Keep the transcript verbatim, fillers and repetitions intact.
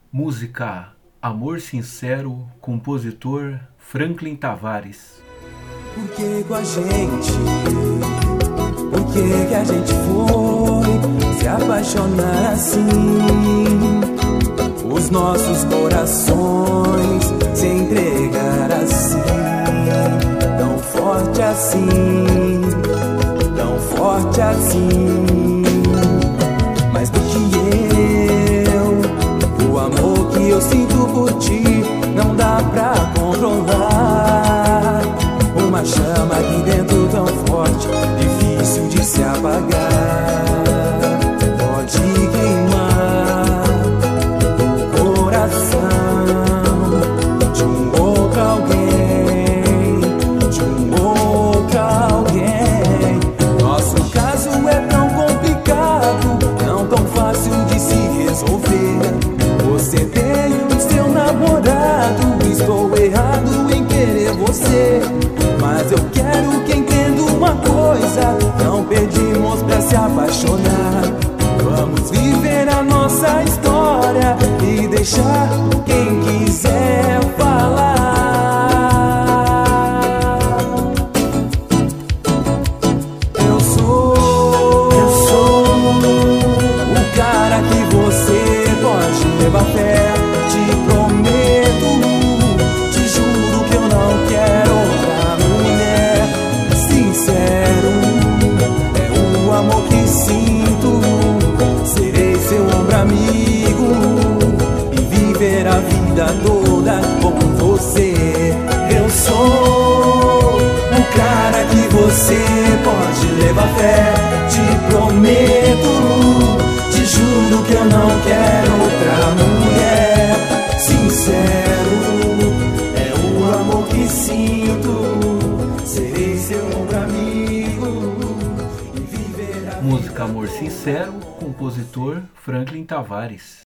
Música Amor Sincero, compositor Franklin Tavares. Por que com a gente? Por que que a gente foi se apaixonar assim? Os nossos corações se entregar assim, tão forte assim, tão forte assim. Mais do que eu, o amor que eu sinto por ti não dá pra controlar. Uma chama aqui dentro tão forte, difícil de se apagar. Pode queimar o coração de um outro alguém, de um outro alguém. Nosso caso é tão complicado, não tão fácil de se resolver. Você tem o seu namorado, estou errado em querer você. Mas eu quero que entenda uma coisa: não pedimos pra se apaixonar. Vamos viver a nossa história e deixar quem quiser falar. Eu sou, eu sou o cara que você pode levar fé. Te prometo, te juro que eu não quero outra mulher. Sincero, é o amor que sinto. Serei seu ombro amigo e viver a vida toda com você. Eu sou o cara que você pode levar fé. Te prometo, te juro que eu não quero outra mulher. Sincero, é o amor que sinto. Serei seu ombro amigo e viver a Música Amor Sincero, compositor Franklin Tavares.